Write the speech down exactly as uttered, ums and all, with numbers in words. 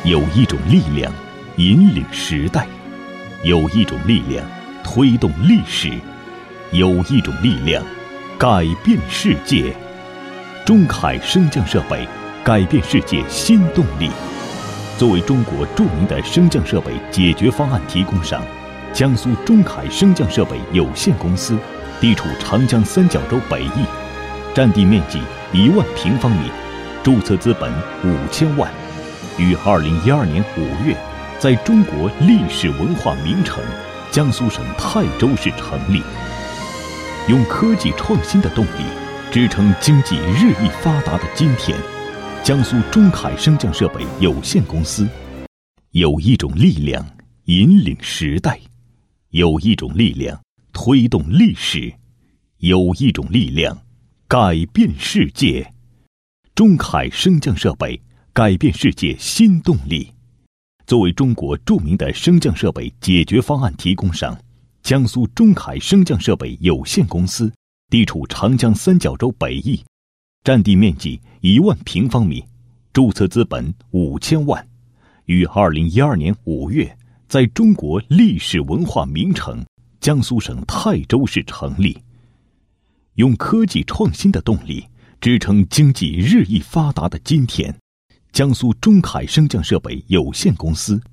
有一种力量引领时代，有一种力量推动历史，有一种力量改变世界。中海升降设备，改变世界新动力。作为中国著名的升降设备解决方案提供商，江苏中海升降设备有限公司地处长江三角洲北翼，占地面积一万平方米，注册资本五千万，于二零一二年五月在中国历史文化名城江苏省泰州市成立。用科技创新的动力支撑经济日益发达的今天，江苏中海升降设备有限公司有一种力量引领时代，有一种力量推动历史，有一种力量改变世界。中海升降设备，改变世界新动力。作为中国著名的升降设备解决方案提供商，江苏中海升降设备有限公司地处长江三角洲北翼，占地面积一万平方米，注册资本五千万，于二零一二年五月在中国历史文化名城江苏省泰州市成立。用科技创新的动力支撑经济日益发达的今天，江苏中海升降设备有限公司